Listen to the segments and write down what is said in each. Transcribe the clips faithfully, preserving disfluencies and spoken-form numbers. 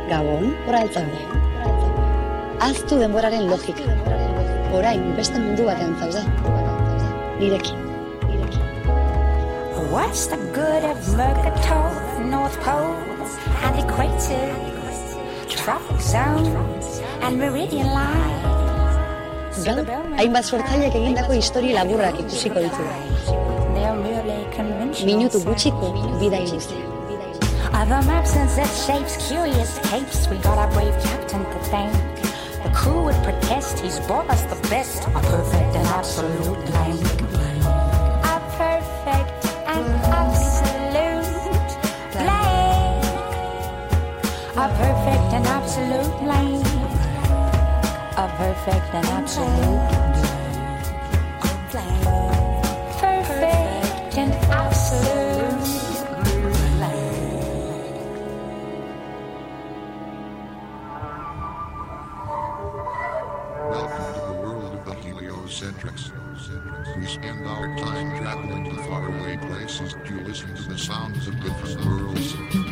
Gabon, oraltzaude. Aztu denboraren logika. Orain, beste mundu batean zaude. Nirekin. What's the good of Mercator, North Pole, and Equator, Tropic Zones, and Meridian Line? Gaur, hainbat sortzaileek egindako histori laburrak ikusiko ditugu. Minutu gutxiko bidai luzea. Other maps and Z shapes, curious capes. We got our brave captain to thank. The crew would protest. He's brought us the best. A perfect and absolute blank. A perfect and absolute blank. A perfect and absolute blank. A perfect and absolute blank. Perfect and absolute blank. Welcome to the world of the heliocentrics. We spend our time traveling to faraway places to listen to the sounds of different worlds.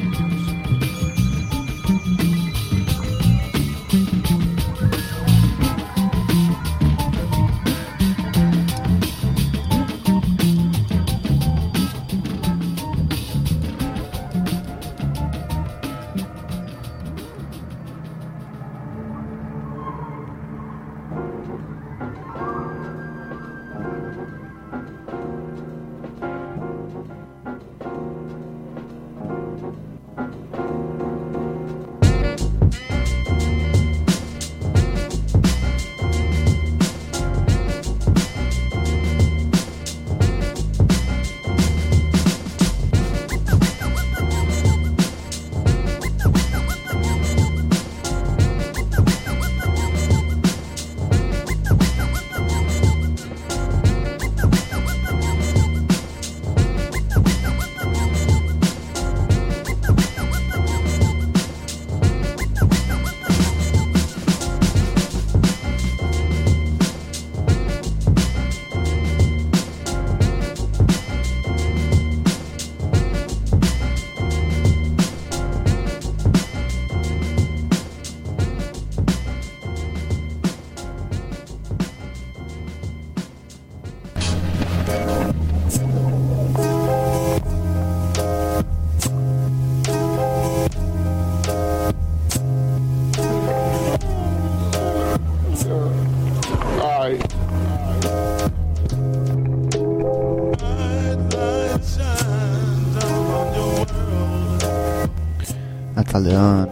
Atzaldeon.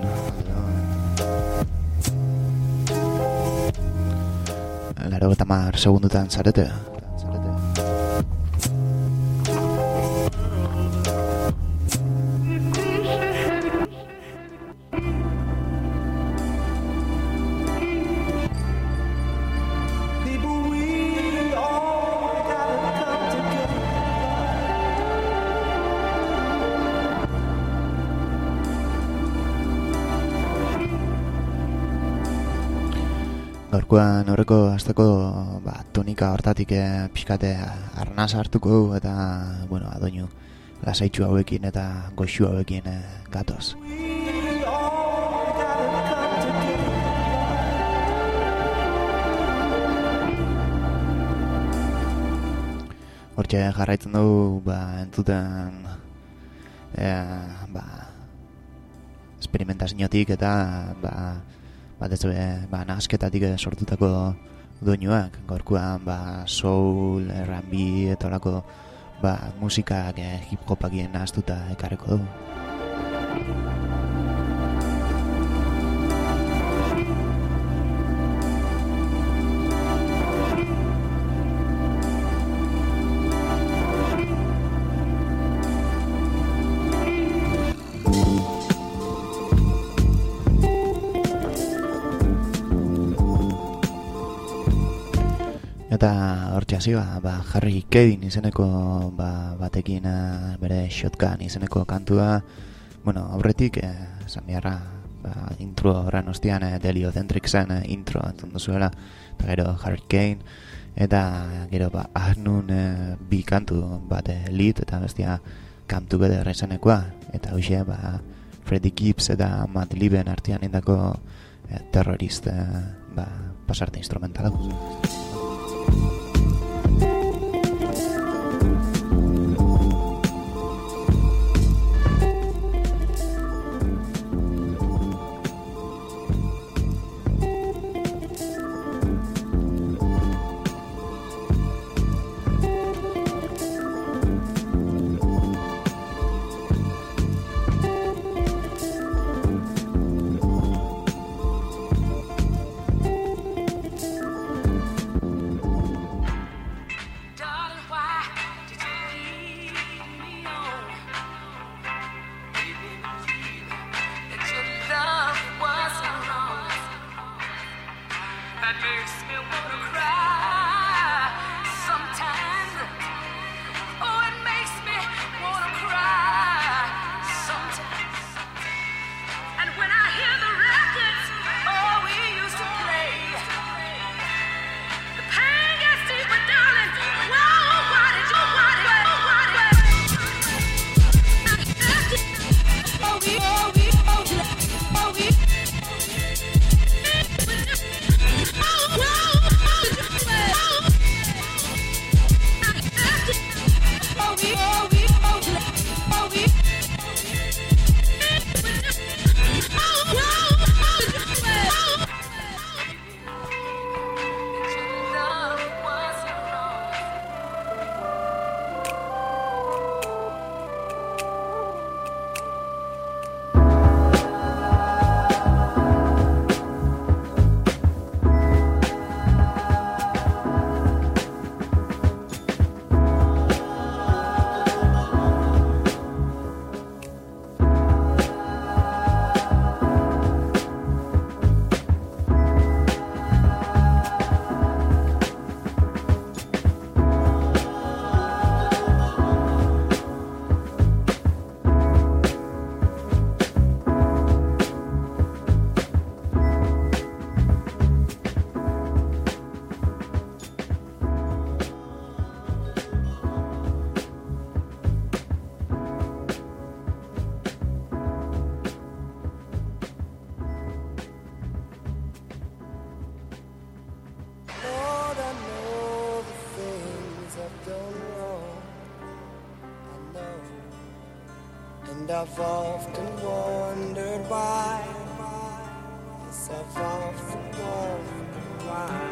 Laurogeita hamar segundutan zarete. Gaurkoan aurreko asteko ba, tonika hortatik eh, pixkate arnaz hartuko eta bueno, adoinu lasaitxu hauekin eta goxu hauekin eh, gatoz. Hortxe jarraitzen dugu ba, entzuten eh, ba, esperimentaziotik eta ba, bat ez ba, nahasketatik sortutako doinuak, gaurkoan ba, soul, R and B eta horako ba, musikak eh, hip-hopakien nahaztuta ekarreko dugu. Eta hortxe hasi ba, ba, Harry Kane izeneko ba, batekin uh, bere Shotgun izeneko kantua, bueno, aurretik eh, esan biharra ba, intro horren ostian eh, Heliocentricsen eh, intro entzun duzuela, eta gero Harry Kane, eta gero ba, Ahnun eh, bi kantu bat eh, lead eta bestia Come Together izenekoa, eta hoxe ba, Freddie Gibbs eta Matt Lieben artean indako eh, terrorist eh, ba, pasarte instrumentala. I've often wondered why. Yes, I've often wondered why.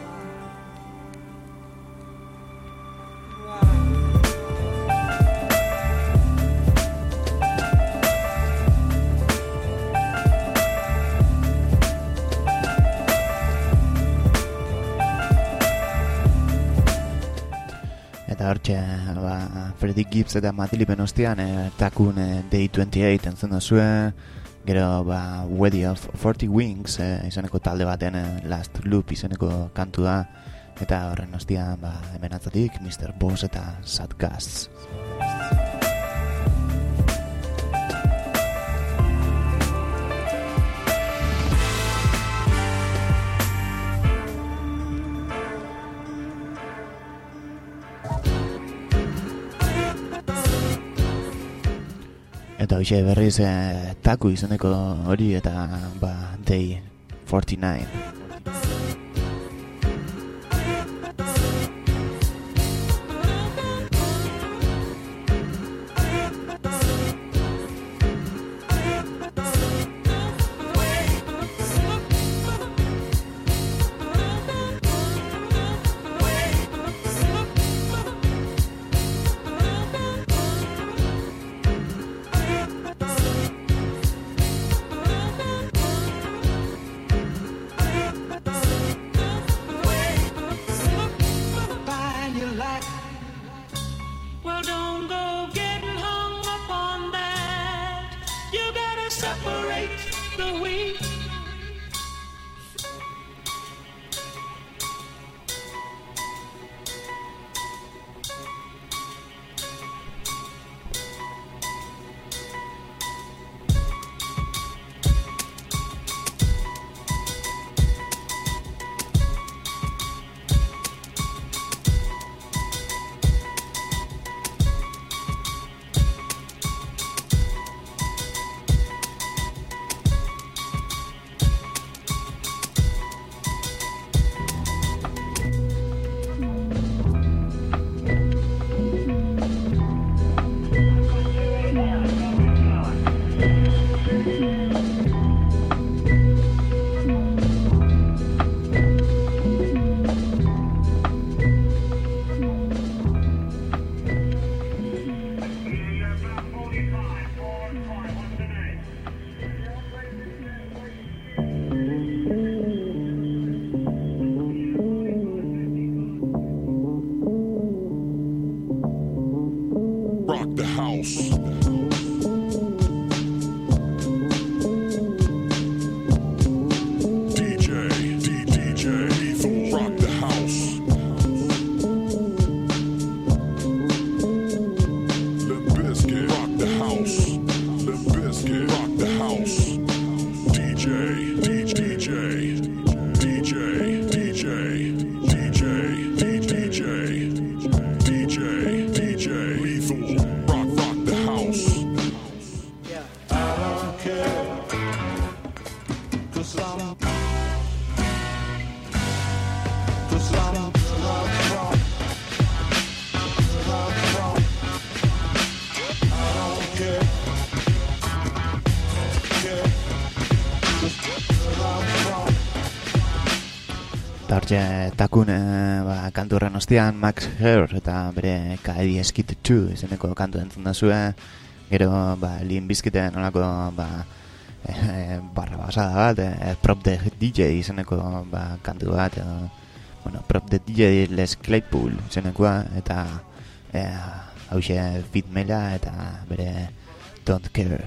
Eta hortxe, ba, Freddie Gibbs eta Matt Lieben ostean e, takun e, Day twenty-eight entzun duzue, gero ba, Wedding of forty Wings e, izaneko talde baten e, Last Loop izaneko kantua, eta horren ostean ba, hemen atzatik mister Boss eta Sad Ghosts. Eta hoxe berriz eh, taku izeneko hori eta ba, Day forty-nine. rock the house. D J, D J, D J, D J, D J, D J, D J, D J, D J, lethal, rock, rock the house. I don't care, 'cause I'm, 'cause I'm rock, rock, rock, rock. I don't care, care, 'cause rock, rock. Tartxe takun eh, ba, kanturren ostean Max Herr eta bere K D Skid two izeneko kantu entzun dazue. Gero ba, Limp Bizkiten olako ba, eh, barra basada bat, eh, Prop the D J izeneko ba, kantu bat, edo, bueno, Prop the D J Les Claypool izenekoa, eta eh, hause Fit Mela eta bere Don't Care.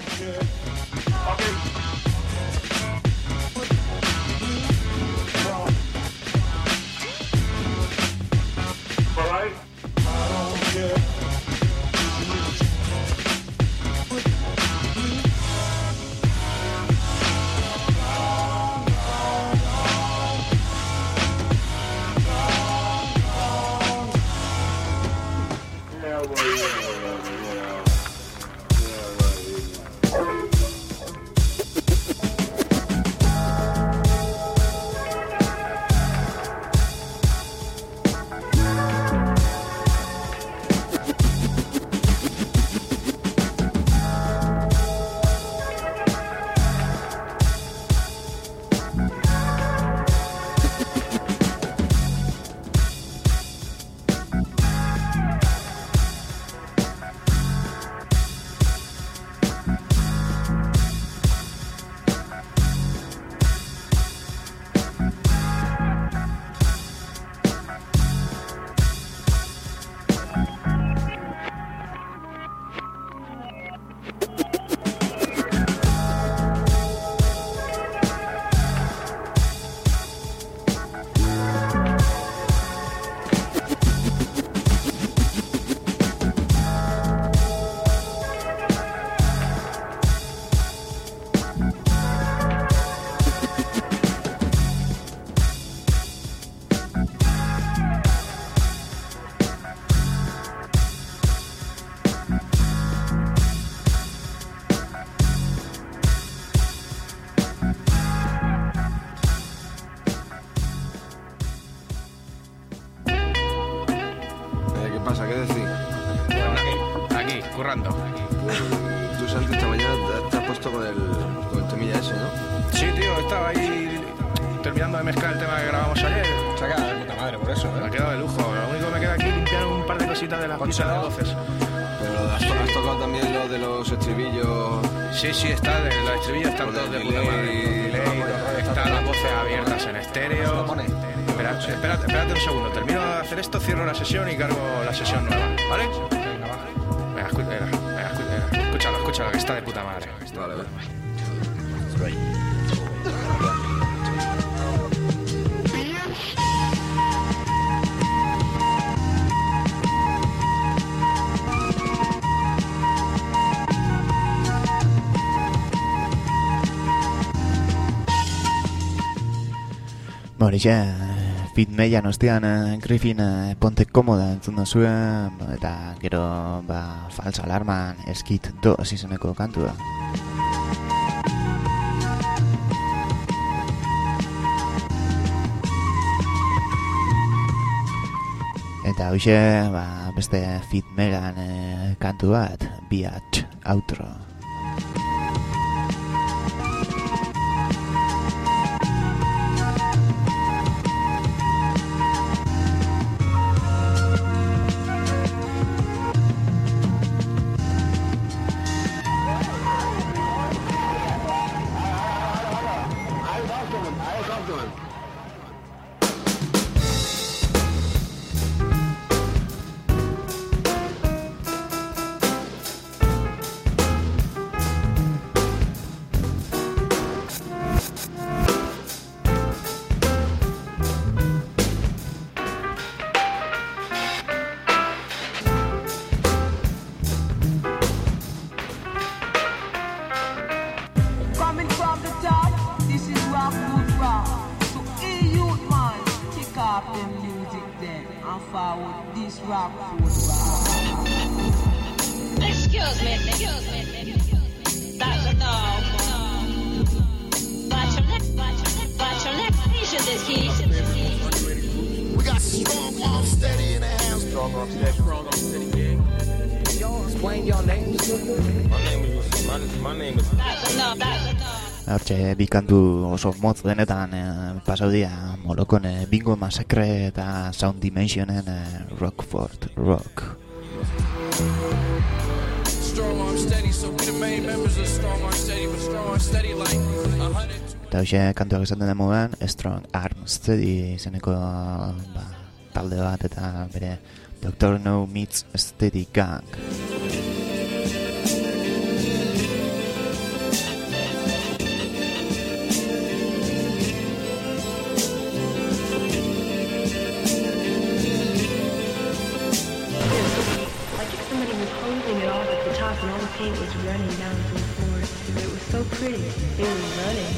pasa? ¿Qué decís? Aquí, aquí, currando. Tú, Santi, esta mañana te has puesto con el, con el temilla ese, ¿no? Sí, tío, estaba ahí terminando de mezclar el tema que grabamos ayer. Se ha quedado de puta madre por eso, ¿eh? Me ha quedado de lujo. Lo único que me queda aquí es limpiar un par de cositas de las pistas de voces. Pero has, has tocado también lo de los estribillos. Sí, sí, está, los estribillos están todos de puta madre. Están las voces abiertas en estéreo. Espera, espérate, espérate un segundo. Termino de hacer esto, cierro la sesión y cargo la sesión nueva, ¿vale? Venga, va. Venga, escu venga, venga, escu venga, escúchalo, escúchalo, que está de puta madre. Vale, vale. Horixe, Fit Meian ostean Griffin Ponte Komoda entzun duzue, eta gero ba, Falsa Alarman Skid dos izeneko kantua. Eta hoxe, ba, beste Fit Meian eh, kantu bat, Biatch Outro. forward, this rock would rock. Excuse me, excuse me. That's enough. Watch your neck, watch your neck, watch your neck. He's this key. We got strong arm steady in the house. Strong arm steady. Strong arm steady gang. Y'all explain your names. My name is my, my name is. That's enough. That's enough. Hortxe, bikantu oso motz denetan eh, pasau dia Molokon eh, Bingo Massacre eta Sound Dimensionen eh, Rockford Rock. Strong arm steady, so we the main members of strong arm steady, but strong arm steady like a hundred. Eta hoxe kantuak esaten demoan Strong Arm Steady izeneko ba, talde bat eta bere Doctor No meets Steady Gang. And all the paint was running down to the floor. It was so pretty. It was running.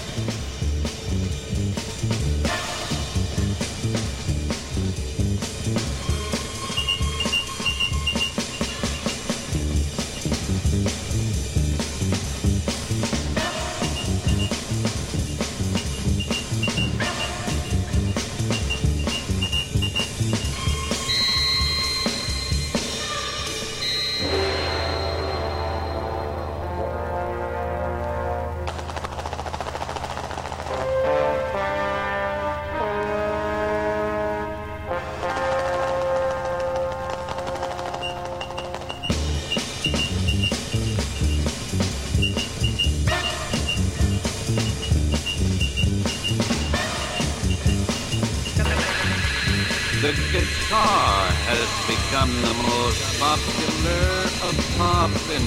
The guitar has become the most popular of poppin'.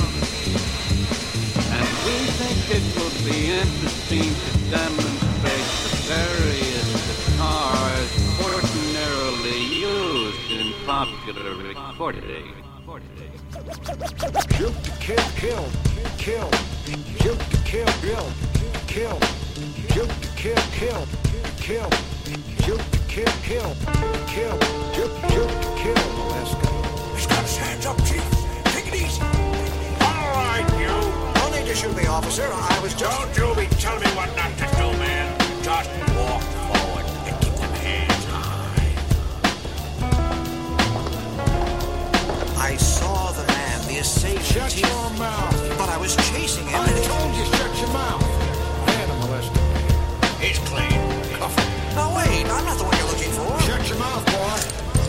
And we think it will be interesting to demonstrate the various guitars ordinarily used in popular recording. Shoot to kill, kill, kill. Shoot to kill, kill, kill. Shoot to kill, kill, kill. Shoot to kill, kill, kill. Shoot, shoot to kill. Let's go. He's got his hands up, Chief. Take it easy. All right, you. No need to shoot me, officer. I was just... Don't you be telling me what not to do, man. Just walk forward and keep them hands high. I saw the man, the assailant. Shut Chief. Your mouth. But I was chasing him. I told you shut your mouth. Animal molester. He's clean. Cuff him. No, wait. I'm not the one you're looking for. Shut your mouth, boy.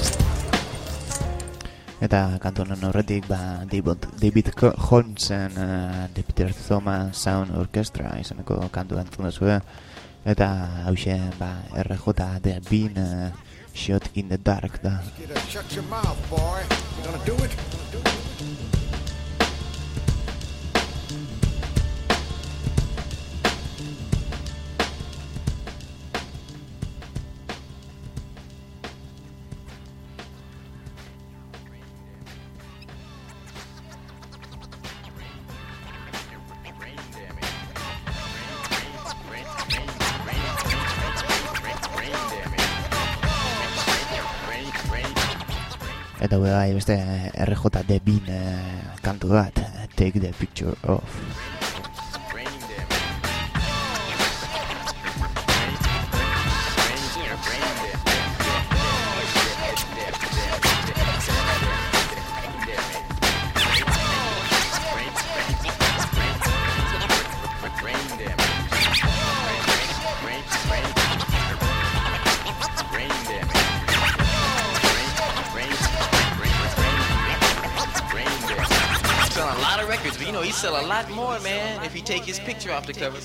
Eta kantu honen horretik ba, David, David Holmesen uh, The Peter Thomas Sound Orchestra izaneko kantu entzun duzue. Eta hauxe ba, R J The Bean uh, Shot in the Dark da. Shut your mouth, boy. You gonna do it? Eta bai beste R J The Bean uh, kantu bat, Take the Picture Off. But you know, he sell a lot more, man, if he take his picture off the cover.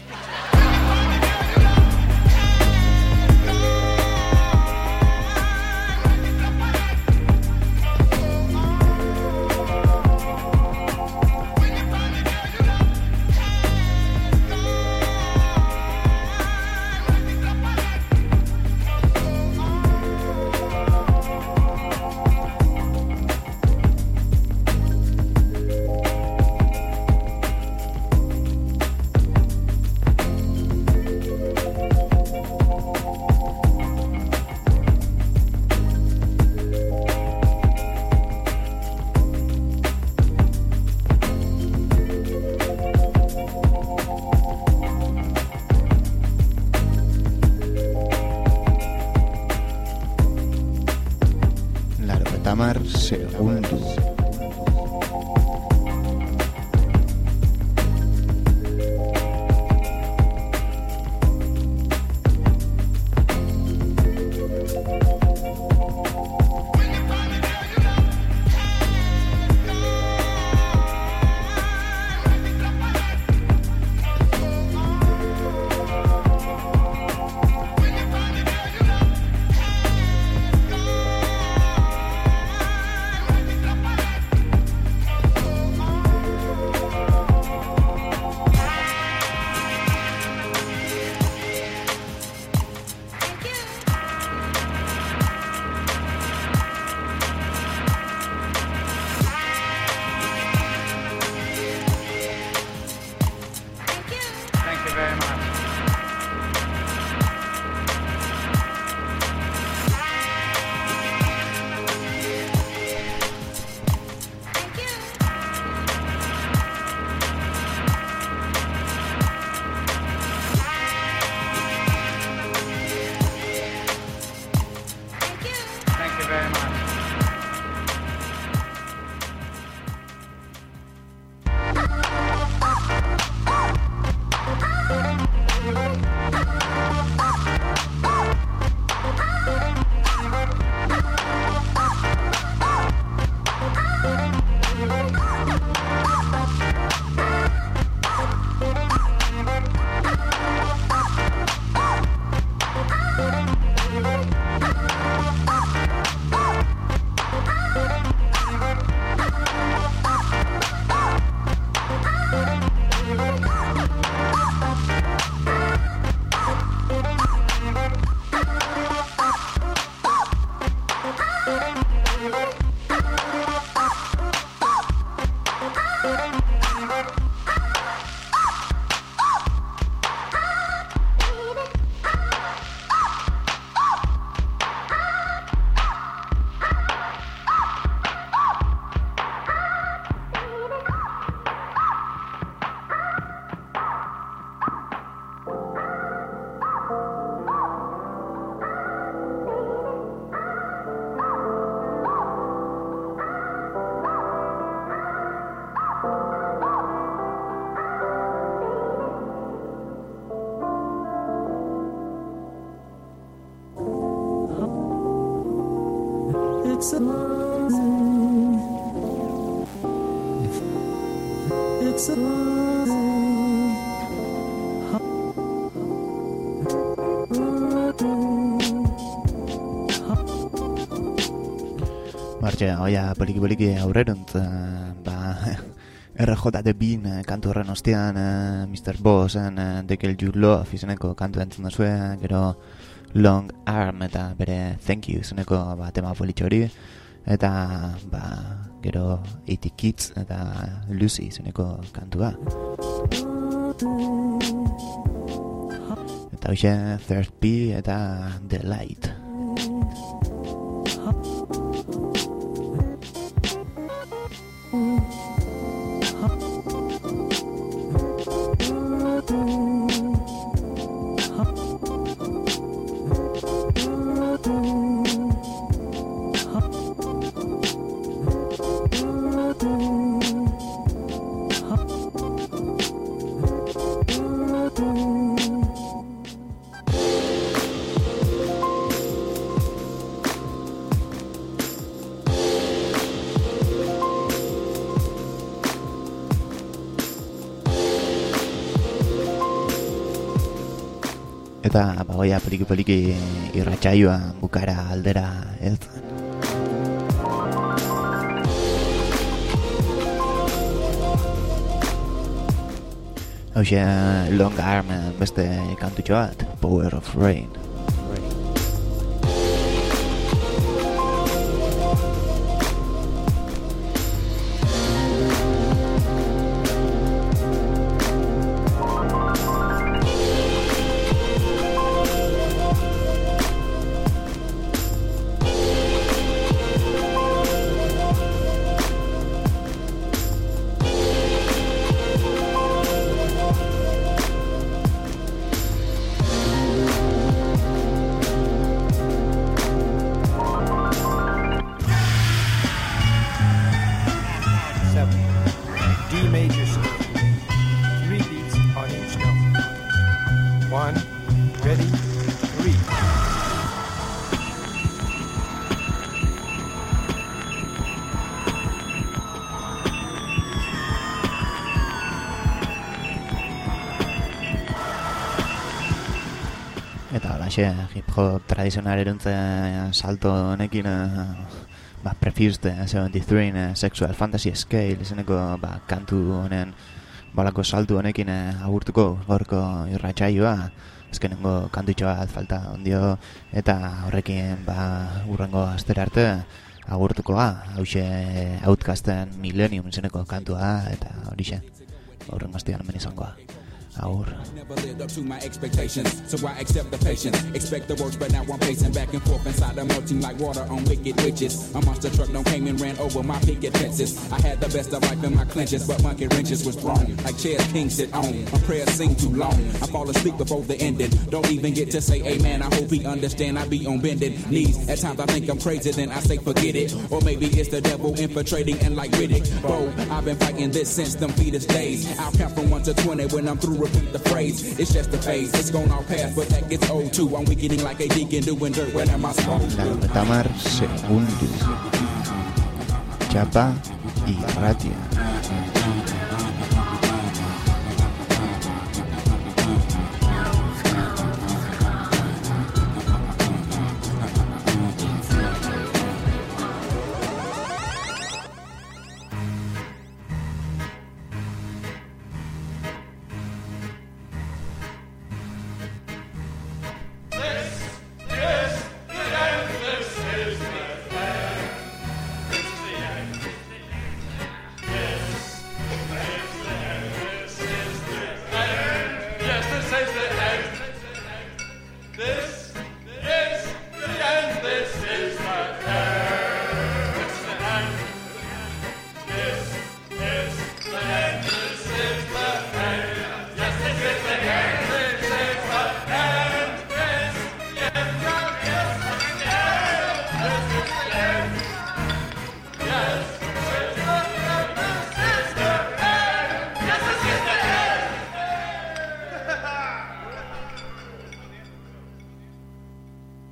It's a It's a Martxe, oia, poliki-poliki aurrerunt, ba, R J de Bean kantu horren ostean, uh, mister Bossen, uh, They Kill You Love izeneko kantu entzun duzue, gero Long Arm eta bere Thank You izeneko ba, tema politxo hori, eta ba, gero eighty Kids eta Lucy izeneko kantua. Eta hoxe Third P eta The Light. Eta bagoia poliki-poliki irratsaioa bukara aldera heltzen. Hauxe Long Arm beste kantutxo bat, Power of Rain. Hip hop tradizional eruntze salto honekin uh, ba, Prefused seventy-three uh, Sexual Fantasy Scale izeneko ba, kantu honen balako saltu honekin uh, agurtuko gaurko irratsaioa. Azkenengo kantutxo bat falta ondio eta horrekin ba, urrengo astera arte agurtukoa. Hauxe Outcasten Millennium izeneko kantua eta horixe urrengo astean hemen izangoa. Aur. Never lived up to my expectations, so I accept the patience. Expect the worst, but now I'm pacing back and forth inside the melting like water on wicked witches. A monster truck don't came and ran over my picket fences. I had the best of life in my clenches, but monkey wrenches was thrown like chairs kings sit on. My prayers sing too long. I fall asleep before the ending. Don't even get to say amen. I hope he understand. I be on bended knees. At times I think I'm crazy, then I say forget it. Or maybe it's the devil infiltrating and like Riddick. Bro, I've been fighting this since them fetus days. I'll count from one to twenty when I'm through. Repeat the phrase, it's just a phase. It's gone all past, but that gets old too. I'm weakening like a deacon doing dirt when am I supposed to? Tamar segundo. Chapa y Ratia.